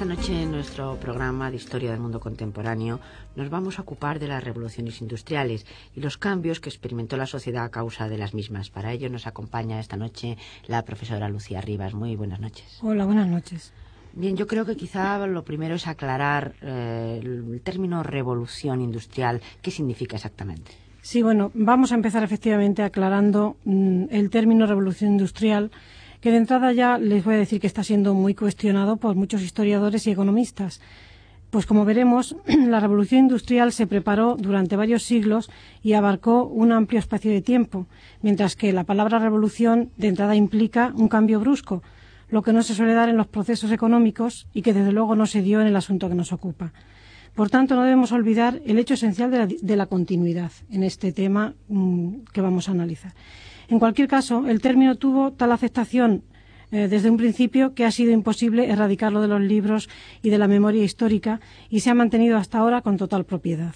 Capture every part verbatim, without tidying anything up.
Esta noche en nuestro programa de Historia del Mundo Contemporáneo nos vamos a ocupar de las revoluciones industriales y los cambios que experimentó la sociedad a causa de las mismas. Para ello nos acompaña esta noche la profesora Lucía Rivas. Muy buenas noches. Hola, buenas noches. Bien, yo creo que quizá lo primero es aclarar eh, el término revolución industrial. ¿Qué significa exactamente? Sí, bueno, vamos a empezar efectivamente aclarando mmm, el término revolución industrial, que de entrada ya les voy a decir que está siendo muy cuestionado por muchos historiadores y economistas. Pues como veremos, la revolución industrial se preparó durante varios siglos y abarcó un amplio espacio de tiempo, mientras que la palabra revolución de entrada implica un cambio brusco, lo que no se suele dar en los procesos económicos y que desde luego no se dio en el asunto que nos ocupa. Por tanto, no debemos olvidar el hecho esencial de la, de la continuidad en este tema mmm, que vamos a analizar. En cualquier caso, el término tuvo tal aceptación eh, desde un principio que ha sido imposible erradicarlo de los libros y de la memoria histórica y se ha mantenido hasta ahora con total propiedad.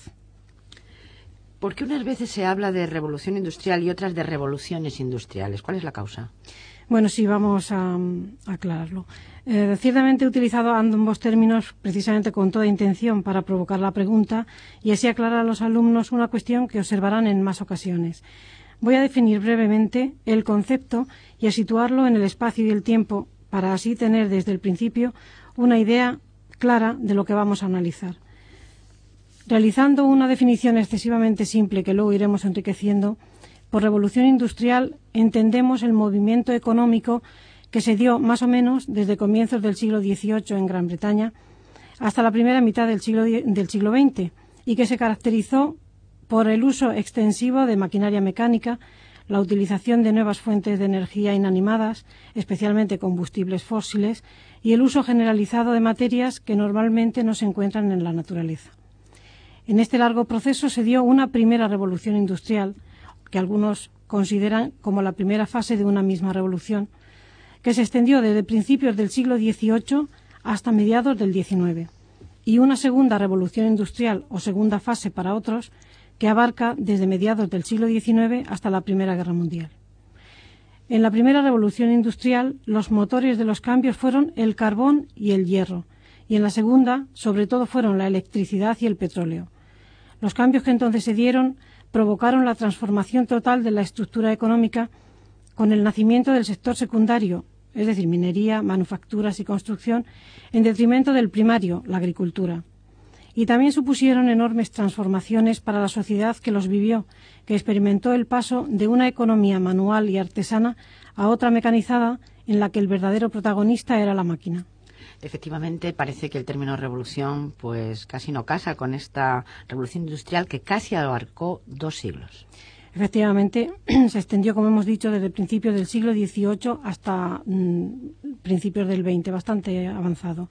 ¿Por qué unas veces se habla de revolución industrial y otras de revoluciones industriales? ¿Cuál es la causa? Bueno, sí, vamos a, a aclararlo. Eh, ciertamente he utilizado ambos términos precisamente con toda intención para provocar la pregunta y así aclarar a los alumnos una cuestión que observarán en más ocasiones. Voy a definir brevemente el concepto y a situarlo en el espacio y el tiempo para así tener desde el principio una idea clara de lo que vamos a analizar. Realizando una definición excesivamente simple que luego iremos enriqueciendo, por revolución industrial entendemos el movimiento económico que se dio más o menos desde comienzos del siglo dieciocho en Gran Bretaña hasta la primera mitad del siglo, del siglo veinte y que se caracterizó por el uso extensivo de maquinaria mecánica, la utilización de nuevas fuentes de energía inanimadas, especialmente combustibles fósiles, y el uso generalizado de materias que normalmente no se encuentran en la naturaleza. En este largo proceso se dio una primera revolución industrial, que algunos consideran como la primera fase de una misma revolución, que se extendió desde principios del siglo dieciocho hasta mediados del diecinueve, y una segunda revolución industrial o segunda fase para otros, que abarca desde mediados del siglo diecinueve hasta la Primera Guerra Mundial. En la primera revolución industrial, los motores de los cambios fueron el carbón y el hierro, y en la segunda, sobre todo, fueron la electricidad y el petróleo. Los cambios que entonces se dieron provocaron la transformación total de la estructura económica con el nacimiento del sector secundario, es decir, minería, manufacturas y construcción, en detrimento del primario, la agricultura. Y también supusieron enormes transformaciones para la sociedad que los vivió, que experimentó el paso de una economía manual y artesana a otra mecanizada en la que el verdadero protagonista era la máquina. Efectivamente, parece que el término revolución pues casi no casa con esta revolución industrial que casi abarcó dos siglos. Efectivamente, se extendió, como hemos dicho, desde principios del siglo dieciocho hasta mmm, principios del veinte, bastante avanzado.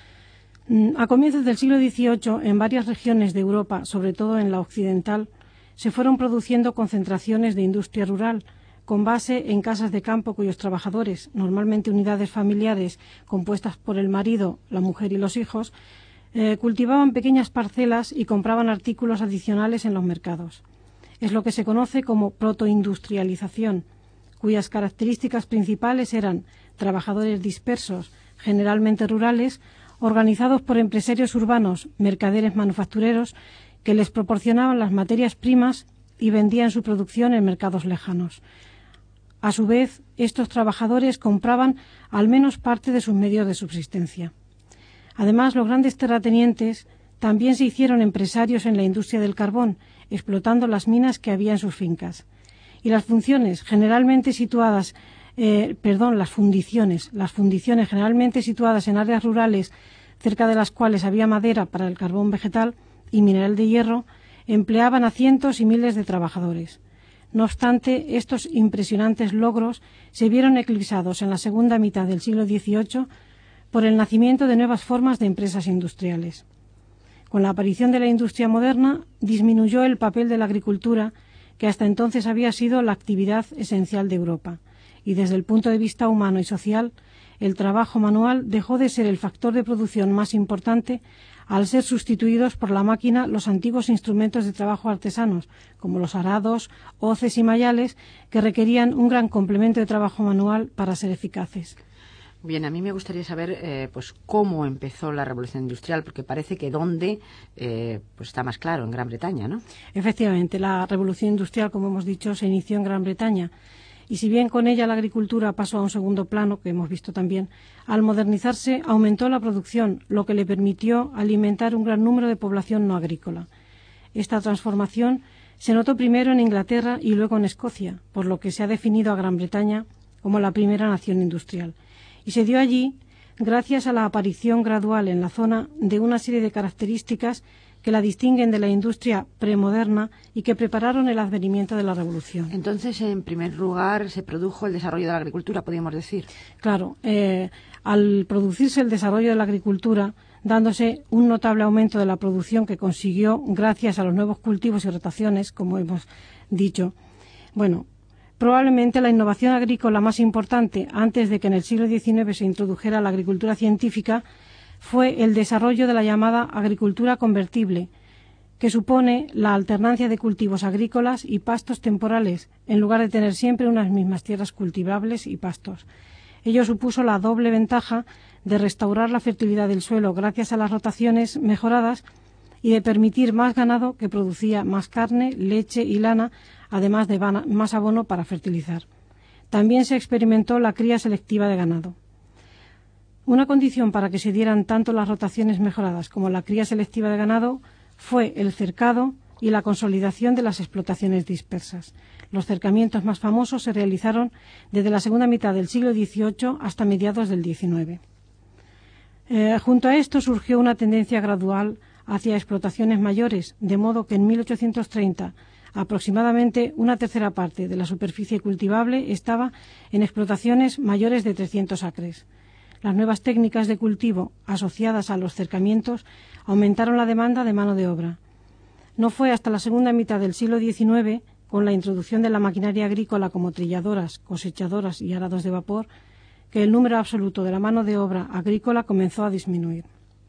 A comienzos del siglo dieciocho, en varias regiones de Europa, sobre todo en la occidental, se fueron produciendo concentraciones de industria rural, con base en casas de campo cuyos trabajadores, normalmente unidades familiares compuestas por el marido, la mujer y los hijos, eh, cultivaban pequeñas parcelas y compraban artículos adicionales en los mercados. Es lo que se conoce como protoindustrialización, cuyas características principales eran trabajadores dispersos, generalmente rurales, organizados por empresarios urbanos, mercaderes manufactureros, que les proporcionaban las materias primas y vendían su producción en mercados lejanos. A su vez, estos trabajadores compraban al menos parte de sus medios de subsistencia. Además, los grandes terratenientes también se hicieron empresarios en la industria del carbón, explotando las minas que había en sus fincas. Y las funciones, generalmente situadas Eh, perdón, las fundiciones, las fundiciones generalmente situadas en áreas rurales cerca de las cuales había madera para el carbón vegetal y mineral de hierro, empleaban a cientos y miles de trabajadores. No obstante, estos impresionantes logros se vieron eclipsados en la segunda mitad del siglo dieciocho por el nacimiento de nuevas formas de empresas industriales. Con la aparición de la industria moderna, disminuyó el papel de la agricultura, que hasta entonces había sido la actividad esencial de Europa. Y desde el punto de vista humano y social, el trabajo manual dejó de ser el factor de producción más importante al ser sustituidos por la máquina los antiguos instrumentos de trabajo artesanos, como los arados, hoces y mayales, que requerían un gran complemento de trabajo manual para ser eficaces. Bien, a mí me gustaría saber eh, pues cómo empezó la revolución industrial, porque parece que dónde eh, pues está más claro, en Gran Bretaña, ¿no? Efectivamente, la revolución industrial, como hemos dicho, se inició en Gran Bretaña. Y si bien con ella la agricultura pasó a un segundo plano, que hemos visto también, al modernizarse aumentó la producción, lo que le permitió alimentar un gran número de población no agrícola. Esta transformación se notó primero en Inglaterra y luego en Escocia, por lo que se ha definido a Gran Bretaña como la primera nación industrial. Y se dio allí gracias a la aparición gradual en la zona de una serie de características que la distinguen de la industria premoderna y que prepararon el advenimiento de la revolución. Entonces, en primer lugar, se produjo el desarrollo de la agricultura, podríamos decir. Claro, eh, al producirse el desarrollo de la agricultura, dándose un notable aumento de la producción que consiguió gracias a los nuevos cultivos y rotaciones, como hemos dicho, bueno, probablemente la innovación agrícola más importante antes de que en el siglo diecinueve se introdujera la agricultura científica fue el desarrollo de la llamada agricultura convertible, que supone la alternancia de cultivos agrícolas y pastos temporales, en lugar de tener siempre unas mismas tierras cultivables y pastos. Ello supuso la doble ventaja de restaurar la fertilidad del suelo gracias a las rotaciones mejoradas y de permitir más ganado que producía más carne, leche y lana, además de más abono para fertilizar. También se experimentó la cría selectiva de ganado. Una condición para que se dieran tanto las rotaciones mejoradas como la cría selectiva de ganado fue el cercado y la consolidación de las explotaciones dispersas. Los cercamientos más famosos se realizaron desde la segunda mitad del siglo dieciocho hasta mediados del diecinueve. Eh, junto a esto surgió una tendencia gradual hacia explotaciones mayores, de modo que en mil ochocientos treinta aproximadamente una tercera parte de la superficie cultivable estaba en explotaciones mayores de trescientos acres. Las nuevas técnicas de cultivo asociadas a los cercamientos aumentaron la demanda de mano de obra. No fue hasta la segunda mitad del siglo diecinueve, con la introducción de la maquinaria agrícola como trilladoras, cosechadoras y arados de vapor, que el número absoluto de la mano de obra agrícola comenzó a disminuir.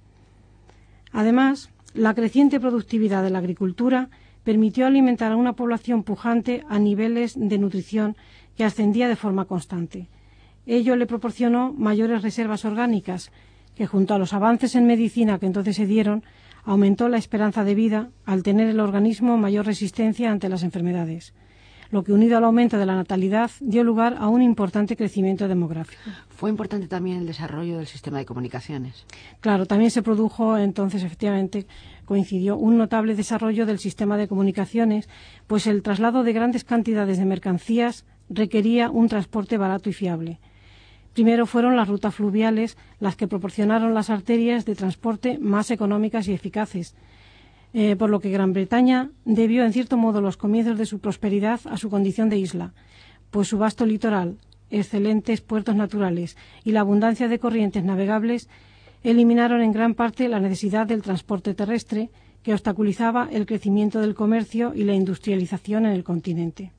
Además, la creciente productividad de la agricultura permitió alimentar a una población pujante a niveles de nutrición que ascendía de forma constante. Ello le proporcionó mayores reservas orgánicas, que junto a los avances en medicina que entonces se dieron, aumentó la esperanza de vida al tener el organismo mayor resistencia ante las enfermedades, lo que unido al aumento de la natalidad dio lugar a un importante crecimiento demográfico. Fue importante también el desarrollo del sistema de comunicaciones. Claro, también se produjo entonces, efectivamente, coincidió un notable desarrollo del sistema de comunicaciones, pues el traslado de grandes cantidades de mercancías requería un transporte barato y fiable. Primero fueron las rutas fluviales las que proporcionaron las arterias de transporte más económicas y eficaces, eh, por lo que Gran Bretaña debió en cierto modo los comienzos de su prosperidad a su condición de isla, pues su vasto litoral, excelentes puertos naturales y la abundancia de corrientes navegables eliminaron en gran parte la necesidad del transporte terrestre que obstaculizaba el crecimiento del comercio y la industrialización en el continente.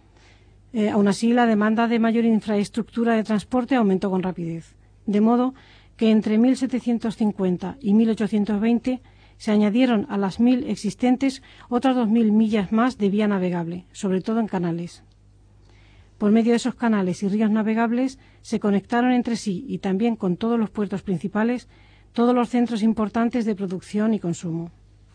Eh, aún así, la demanda de mayor infraestructura de transporte aumentó con rapidez, de modo que entre mil setecientos cincuenta y mil ochocientos veinte se añadieron a las mil existentes otras dos mil millas más de vía navegable, sobre todo en canales. Por medio de esos canales y ríos navegables se conectaron entre sí y también con todos los puertos principales todos los centros importantes de producción y consumo.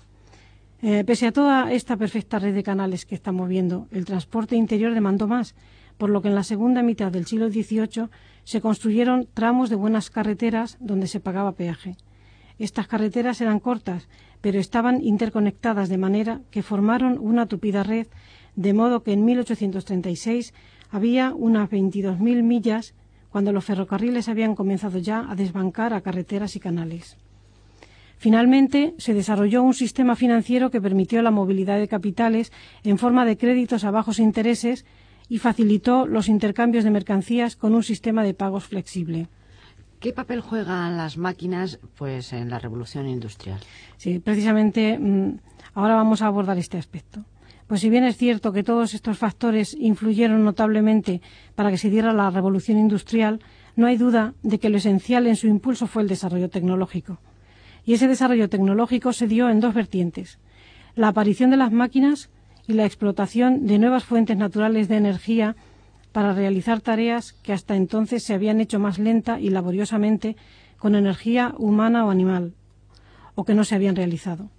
Eh, pese a toda esta perfecta red de canales que estamos viendo, el transporte interior demandó más, por lo que en la segunda mitad del siglo dieciocho se construyeron tramos de buenas carreteras donde se pagaba peaje. Estas carreteras eran cortas, pero estaban interconectadas de manera que formaron una tupida red, de modo que en mil ochocientos treinta y seis había unas veintidós mil millas, cuando los ferrocarriles habían comenzado ya a desbancar a carreteras y canales. Finalmente, se desarrolló un sistema financiero que permitió la movilidad de capitales en forma de créditos a bajos intereses y facilitó los intercambios de mercancías con un sistema de pagos flexible. ¿Qué papel juegan las máquinas pues, en la revolución industrial? Sí, precisamente ahora vamos a abordar este aspecto. Pues si bien es cierto que todos estos factores influyeron notablemente para que se diera la revolución industrial, no hay duda de que lo esencial en su impulso fue el desarrollo tecnológico. Y ese desarrollo tecnológico se dio en dos vertientes: la aparición de las máquinas y la explotación de nuevas fuentes naturales de energía para realizar tareas que hasta entonces se habían hecho más lenta y laboriosamente con energía humana o animal, o que no se habían realizado.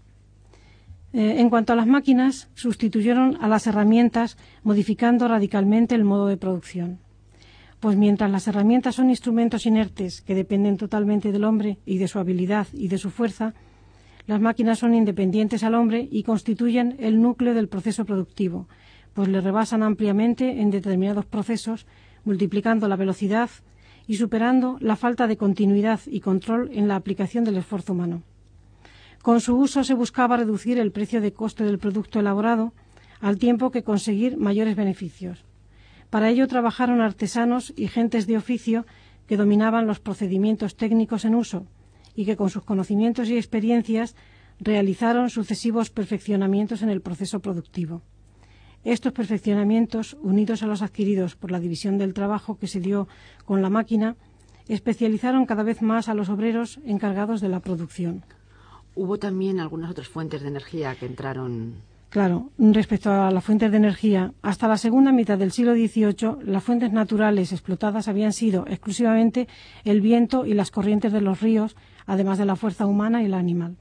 Eh, en cuanto a las máquinas, sustituyeron a las herramientas, modificando radicalmente el modo de producción. Pues mientras las herramientas son instrumentos inertes que dependen totalmente del hombre y de su habilidad y de su fuerza, las máquinas son independientes al hombre y constituyen el núcleo del proceso productivo, pues le rebasan ampliamente en determinados procesos, multiplicando la velocidad y superando la falta de continuidad y control en la aplicación del esfuerzo humano. Con su uso se buscaba reducir el precio de coste del producto elaborado, al tiempo que conseguir mayores beneficios. Para ello trabajaron artesanos y gentes de oficio que dominaban los procedimientos técnicos en uso y que con sus conocimientos y experiencias realizaron sucesivos perfeccionamientos en el proceso productivo. Estos perfeccionamientos, unidos a los adquiridos por la división del trabajo que se dio con la máquina, especializaron cada vez más a los obreros encargados de la producción. Hubo también algunas otras fuentes de energía que entraron. Claro, respecto a las fuentes de energía, hasta la segunda mitad del siglo dieciocho, las fuentes naturales explotadas habían sido exclusivamente el viento y las corrientes de los ríos, además de la fuerza humana y la animal.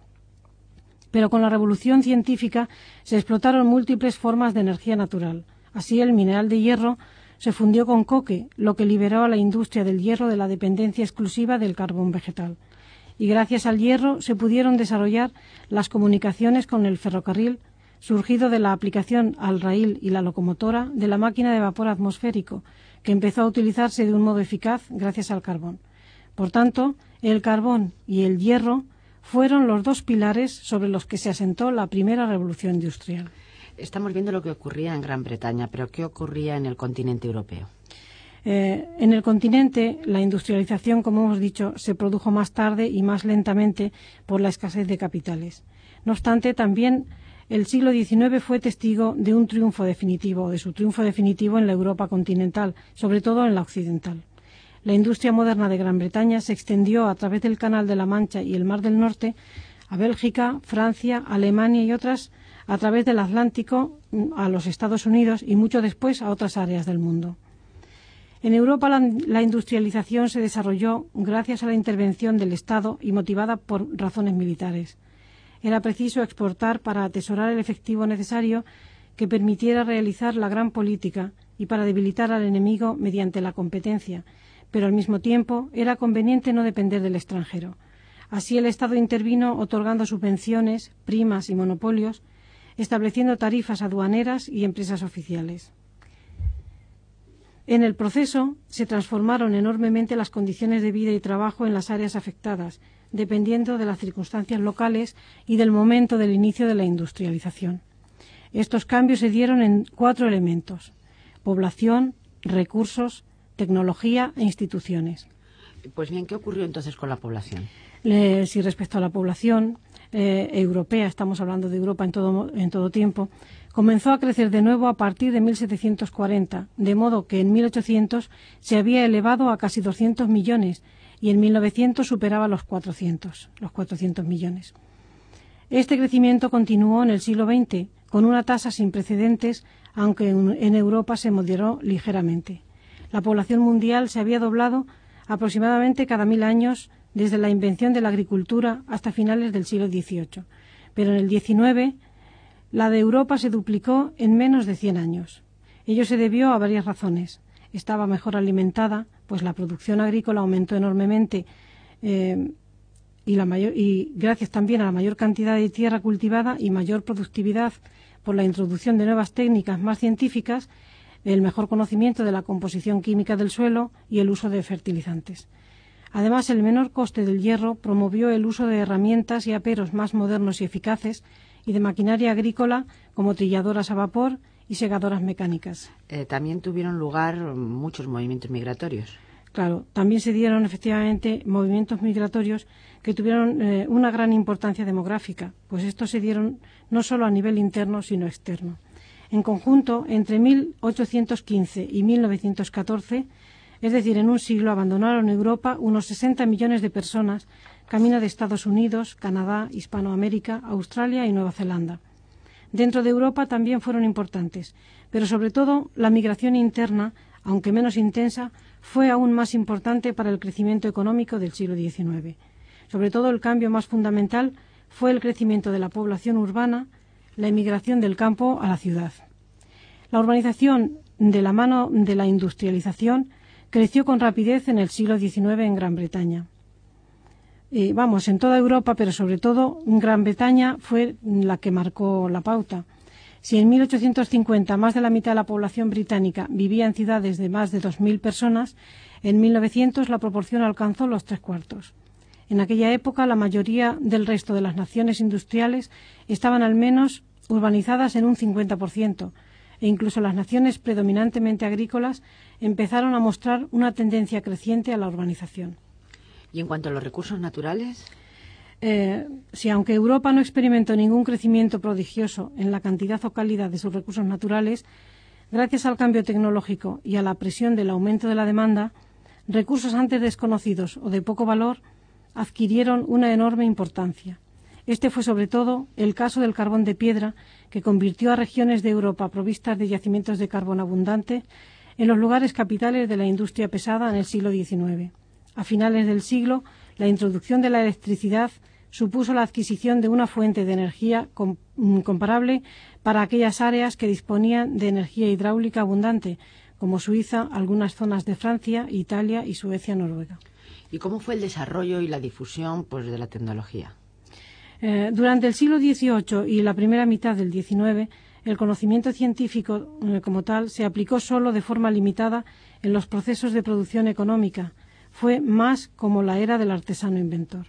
Pero con la revolución científica se explotaron múltiples formas de energía natural. Así, el mineral de hierro se fundió con coque, lo que liberó a la industria del hierro de la dependencia exclusiva del carbón vegetal. Y gracias al hierro se pudieron desarrollar las comunicaciones con el ferrocarril, surgido de la aplicación al raíl y la locomotora de la máquina de vapor atmosférico, que empezó a utilizarse de un modo eficaz gracias al carbón. Por tanto, el carbón y el hierro fueron los dos pilares sobre los que se asentó la primera revolución industrial. Estamos viendo lo que ocurría en Gran Bretaña, pero ¿qué ocurría en el continente europeo? Eh, en el continente, la industrialización, como hemos dicho, se produjo más tarde y más lentamente por la escasez de capitales. No obstante, también el siglo diecinueve fue testigo de un triunfo definitivo, de su triunfo definitivo en la Europa continental, sobre todo en la occidental. La industria moderna de Gran Bretaña se extendió a través del Canal de la Mancha y el Mar del Norte a Bélgica, Francia, Alemania y otras, a través del Atlántico a los Estados Unidos y mucho después a otras áreas del mundo. En Europa la, la industrialización se desarrolló gracias a la intervención del Estado y motivada por razones militares. Era preciso exportar para atesorar el efectivo necesario que permitiera realizar la gran política y para debilitar al enemigo mediante la competencia, pero al mismo tiempo era conveniente no depender del extranjero. Así el Estado intervino otorgando subvenciones, primas y monopolios, estableciendo tarifas aduaneras y empresas oficiales. En el proceso se transformaron enormemente las condiciones de vida y trabajo en las áreas afectadas, dependiendo de las circunstancias locales y del momento del inicio de la industrialización. Estos cambios se dieron en cuatro elementos: población, recursos, tecnología e instituciones. Pues bien, ¿qué ocurrió entonces con la población? Eh, si respecto a la población eh, europea, estamos hablando de Europa en todo, en todo tiempo, comenzó a crecer de nuevo a partir de mil setecientos cuarenta, de modo que en mil ochocientos se había elevado a casi doscientos millones y en mil novecientos superaba los cuatrocientos, los cuatrocientos millones. Este crecimiento continuó en el siglo veinte con una tasa sin precedentes, aunque en, en Europa se moderó ligeramente. La población mundial se había doblado aproximadamente cada mil años desde la invención de la agricultura hasta finales del siglo dieciocho, pero en el diecinueve la de Europa se duplicó en menos de cien años. Ello se debió a varias razones. Estaba mejor alimentada, pues la producción agrícola aumentó enormemente eh, y, la mayor, y gracias también a la mayor cantidad de tierra cultivada y mayor productividad por la introducción de nuevas técnicas más científicas, el mejor conocimiento de la composición química del suelo y el uso de fertilizantes. Además, el menor coste del hierro promovió el uso de herramientas y aperos más modernos y eficaces y de maquinaria agrícola como trilladoras a vapor y segadoras mecánicas. Eh, también tuvieron lugar muchos movimientos migratorios. Claro, también se dieron efectivamente movimientos migratorios que tuvieron eh, una gran importancia demográfica, pues estos se dieron no solo a nivel interno, sino externo. En conjunto, entre mil ochocientos quince y mil novecientos catorce, es decir, en un siglo, abandonaron Europa unos sesenta millones de personas, camino de Estados Unidos, Canadá, Hispanoamérica, Australia y Nueva Zelanda. Dentro de Europa también fueron importantes, pero sobre todo la migración interna aunque menos intensa, fue aún más importante para el crecimiento económico del siglo diecinueve. Sobre todo, el cambio más fundamental fue el crecimiento de la población urbana, la emigración del campo a la ciudad. La urbanización, de la mano de la industrialización, creció con rapidez en el siglo diecinueve en Gran Bretaña. Eh, vamos, en toda Europa, pero sobre todo en Gran Bretaña fue la que marcó la pauta. Si en mil ochocientos cincuenta más de la mitad de la población británica vivía en ciudades de más de dos mil personas, en mil novecientos la proporción alcanzó los tres cuartos. En aquella época, la mayoría del resto de las naciones industriales estaban al menos urbanizadas en un cincuenta por ciento, e incluso las naciones predominantemente agrícolas empezaron a mostrar una tendencia creciente a la urbanización. ¿Y en cuanto a los recursos naturales? Eh, si aunque Europa no experimentó ningún crecimiento prodigioso en la cantidad o calidad de sus recursos naturales, gracias al cambio tecnológico y a la presión del aumento de la demanda, recursos antes desconocidos o de poco valor adquirieron una enorme importancia. Este fue sobre todo el caso del carbón de piedra, que convirtió a regiones de Europa provistas de yacimientos de carbón abundante en los lugares capitales de la industria pesada en el siglo diecinueve. A finales del siglo, la introducción de la electricidad supuso la adquisición de una fuente de energía com- comparable para aquellas áreas que disponían de energía hidráulica abundante, como Suiza, algunas zonas de Francia, Italia y Suecia, Noruega. ¿Y cómo fue el desarrollo y la difusión, pues, de la tecnología? Eh, durante el siglo dieciocho y la primera mitad del diecinueve, el conocimiento científico eh, como tal se aplicó solo de forma limitada en los procesos de producción económica. Fue más como la era del artesano inventor.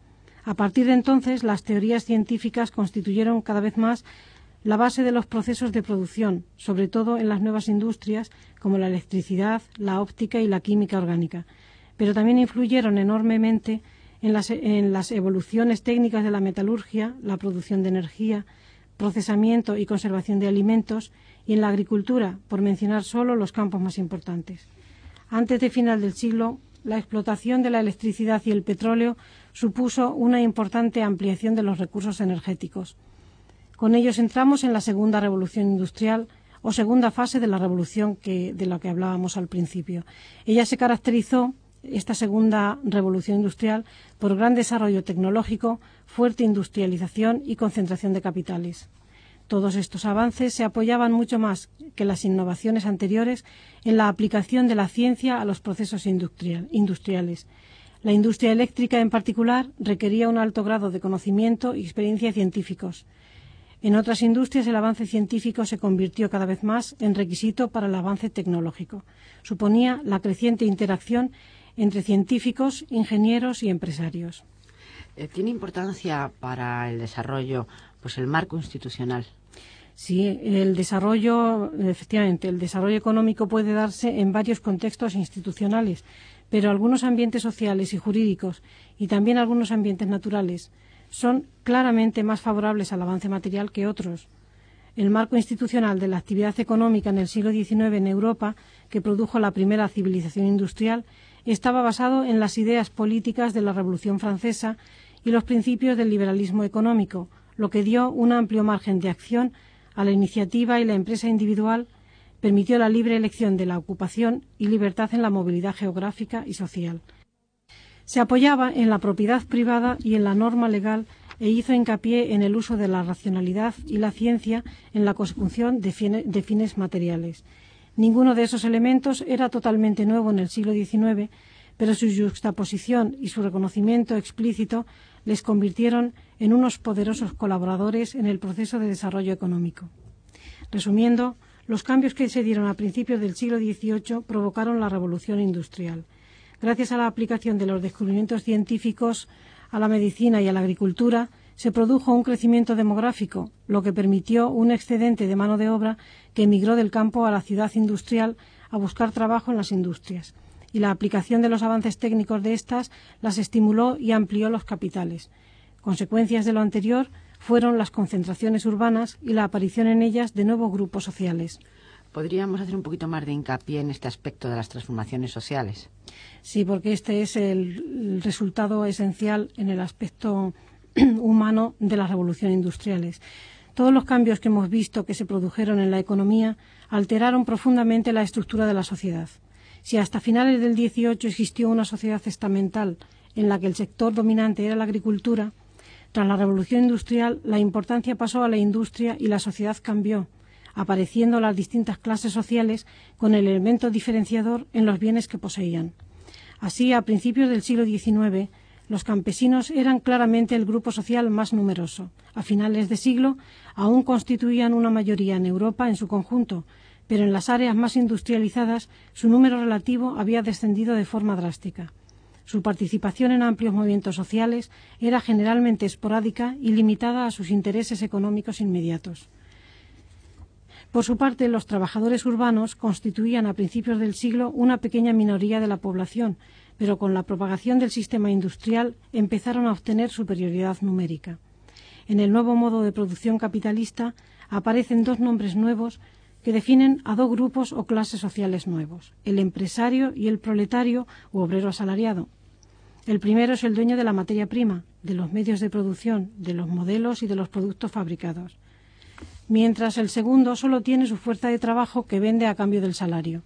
A partir de entonces, las teorías científicas constituyeron cada vez más la base de los procesos de producción, sobre todo en las nuevas industrias como la electricidad, la óptica y la química orgánica, pero también influyeron enormemente en las, en las evoluciones técnicas de la metalurgia, la producción de energía, procesamiento y conservación de alimentos, y en la agricultura, por mencionar solo los campos más importantes. Antes de final del siglo, la explotación de la electricidad y el petróleo supuso una importante ampliación de los recursos energéticos. Con ellos entramos en la segunda revolución industrial o segunda fase de la revolución que, de la que hablábamos al principio. Ella se caracterizó, esta segunda revolución industrial, por gran desarrollo tecnológico, fuerte industrialización y concentración de capitales. Todos estos avances se apoyaban mucho más que las innovaciones anteriores en la aplicación de la ciencia a los procesos industrial, industriales. La industria eléctrica, en particular, requería un alto grado de conocimiento y experiencia científicos. En otras industrias, el avance científico se convirtió cada vez más en requisito para el avance tecnológico. Suponía la creciente interacción entre científicos, ingenieros y empresarios. ¿Tiene importancia para el desarrollo, pues, el marco institucional? Sí, el desarrollo, efectivamente, el desarrollo económico puede darse en varios contextos institucionales, pero algunos ambientes sociales y jurídicos, y también algunos ambientes naturales, son claramente más favorables al avance material que otros. El marco institucional de la actividad económica en el siglo diecinueve en Europa, que produjo la primera civilización industrial, estaba basado en las ideas políticas de la Revolución Francesa y los principios del liberalismo económico, lo que dio un amplio margen de acción a la iniciativa y la empresa individual, permitió la libre elección de la ocupación y libertad en la movilidad geográfica y social. Se apoyaba en la propiedad privada y en la norma legal e hizo hincapié en el uso de la racionalidad y la ciencia en la consecución de, fine, de fines materiales. Ninguno de esos elementos era totalmente nuevo en el siglo diecinueve, pero su yuxtaposición y su reconocimiento explícito les convirtieron en unos poderosos colaboradores en el proceso de desarrollo económico. Resumiendo, los cambios que se dieron a principios del siglo dieciocho provocaron la revolución industrial. Gracias a la aplicación de los descubrimientos científicos a la medicina y a la agricultura, se produjo un crecimiento demográfico, lo que permitió un excedente de mano de obra que emigró del campo a la ciudad industrial a buscar trabajo en las industrias, y la aplicación de los avances técnicos de estas las estimuló y amplió los capitales. Consecuencias de lo anterior fueron las concentraciones urbanas y la aparición en ellas de nuevos grupos sociales. ¿Podríamos hacer un poquito más de hincapié en este aspecto de las transformaciones sociales? Sí, porque este es el resultado esencial en el aspecto humano de las revoluciones industriales. Todos los cambios que hemos visto que se produjeron en la economía alteraron profundamente la estructura de la sociedad. Si hasta finales del dieciocho existió una sociedad estamental en la que el sector dominante era la agricultura, tras la revolución industrial la importancia pasó a la industria y la sociedad cambió, apareciendo las distintas clases sociales con el elemento diferenciador en los bienes que poseían. Así, a principios del siglo diecinueve, los campesinos eran claramente el grupo social más numeroso. A finales de siglo aún constituían una mayoría en Europa en su conjunto, pero en las áreas más industrializadas su número relativo había descendido de forma drástica. Su participación en amplios movimientos sociales era generalmente esporádica y limitada a sus intereses económicos inmediatos. Por su parte, los trabajadores urbanos constituían a principios del siglo una pequeña minoría de la población, pero con la propagación del sistema industrial empezaron a obtener superioridad numérica. En el nuevo modo de producción capitalista aparecen dos nombres nuevos que definen a dos grupos o clases sociales nuevos, el empresario y el proletario u obrero asalariado. El primero es el dueño de la materia prima, de los medios de producción, de los modelos y de los productos fabricados, mientras el segundo solo tiene su fuerza de trabajo que vende a cambio del salario.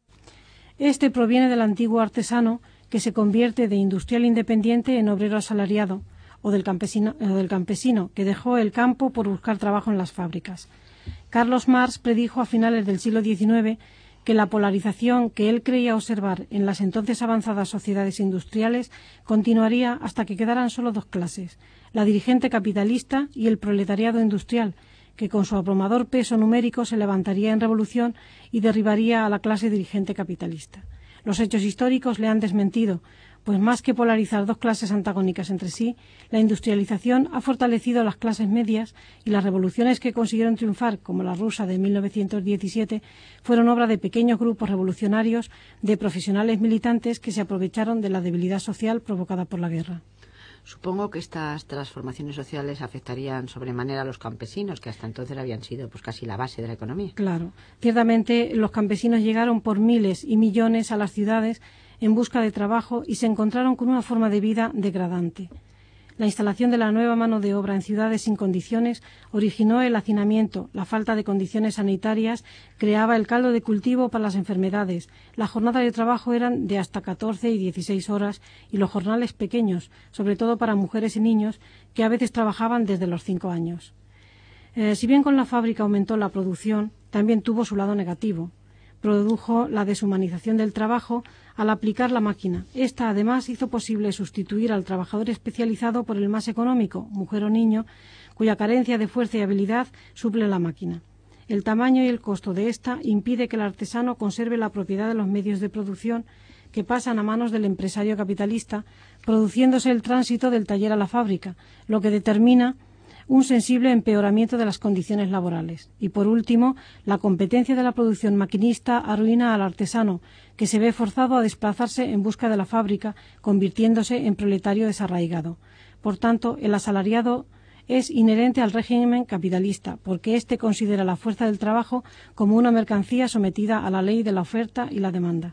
Este proviene del antiguo artesano que se convierte de industrial independiente en obrero asalariado, o del campesino, o del campesino que dejó el campo por buscar trabajo en las fábricas. Carlos Marx predijo a finales del siglo diecinueve que la polarización que él creía observar en las entonces avanzadas sociedades industriales continuaría hasta que quedaran solo dos clases, la dirigente capitalista y el proletariado industrial, que con su abrumador peso numérico se levantaría en revolución y derribaría a la clase dirigente capitalista. Los hechos históricos le han desmentido, pues más que polarizar dos clases antagónicas entre sí, la industrialización ha fortalecido a las clases medias y las revoluciones que consiguieron triunfar, como la rusa de mil novecientos diecisiete, fueron obra de pequeños grupos revolucionarios de profesionales militantes que se aprovecharon de la debilidad social provocada por la guerra. Supongo que estas transformaciones sociales afectarían sobremanera a los campesinos, que hasta entonces habían sido pues casi la base de la economía. Claro. Ciertamente, los campesinos llegaron por miles y millones a las ciudades en busca de trabajo y se encontraron con una forma de vida degradante. La instalación de la nueva mano de obra en ciudades sin condiciones originó el hacinamiento, la falta de condiciones sanitarias creaba el caldo de cultivo para las enfermedades, las jornadas de trabajo eran de hasta catorce y dieciséis horas y los jornales pequeños, sobre todo para mujeres y niños, que a veces trabajaban desde los cinco años. Eh, si bien con la fábrica aumentó la producción, también tuvo su lado negativo. Produjo la deshumanización del trabajo al aplicar la máquina. Esta, además, hizo posible sustituir al trabajador especializado por el más económico, mujer o niño, cuya carencia de fuerza y habilidad suple la máquina. El tamaño y el costo de esta impide que el artesano conserve la propiedad de los medios de producción que pasan a manos del empresario capitalista, produciéndose el tránsito del taller a la fábrica, lo que determina un sensible empeoramiento de las condiciones laborales. Y, por último, la competencia de la producción maquinista arruina al artesano, que se ve forzado a desplazarse en busca de la fábrica, convirtiéndose en proletario desarraigado. Por tanto, el asalariado es inherente al régimen capitalista, porque éste considera la fuerza del trabajo como una mercancía sometida a la ley de la oferta y la demanda.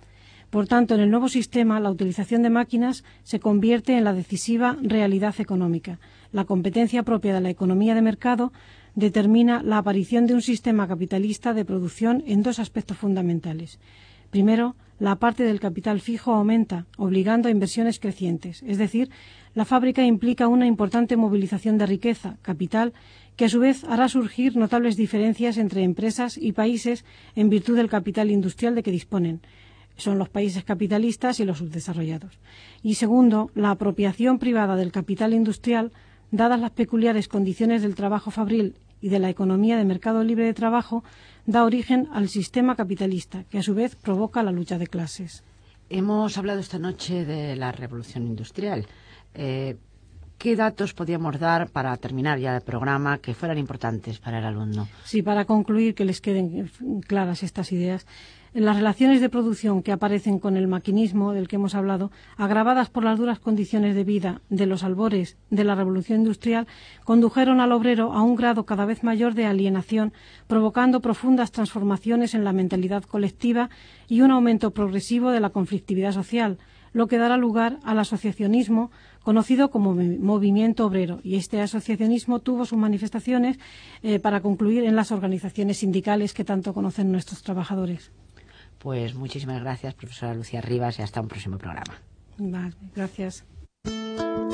Por tanto, en el nuevo sistema, la utilización de máquinas se convierte en la decisiva realidad económica. La competencia propia de la economía de mercado determina la aparición de un sistema capitalista de producción en dos aspectos fundamentales. Primero, la parte del capital fijo aumenta, obligando a inversiones crecientes, es decir, la fábrica implica una importante movilización de riqueza, capital, que a su vez hará surgir notables diferencias entre empresas y países en virtud del capital industrial de que disponen. Son los países capitalistas y los subdesarrollados. Y segundo, la apropiación privada del capital industrial, dadas las peculiares condiciones del trabajo fabril y de la economía de mercado libre de trabajo, da origen al sistema capitalista, que a su vez provoca la lucha de clases. Hemos hablado esta noche de la revolución industrial. Eh, ¿Qué datos podíamos dar para terminar ya el programa que fueran importantes para el alumno? Sí, para concluir, que les queden claras estas ideas. Las relaciones de producción que aparecen con el maquinismo del que hemos hablado, agravadas por las duras condiciones de vida de los albores de la revolución industrial, condujeron al obrero a un grado cada vez mayor de alienación, provocando profundas transformaciones en la mentalidad colectiva y un aumento progresivo de la conflictividad social, lo que dará lugar al asociacionismo conocido como movimiento obrero. Y este asociacionismo tuvo sus manifestaciones eh, para concluir en las organizaciones sindicales que tanto conocen nuestros trabajadores. Pues muchísimas gracias, profesora Lucía Rivas, y hasta un próximo programa. Vale, gracias.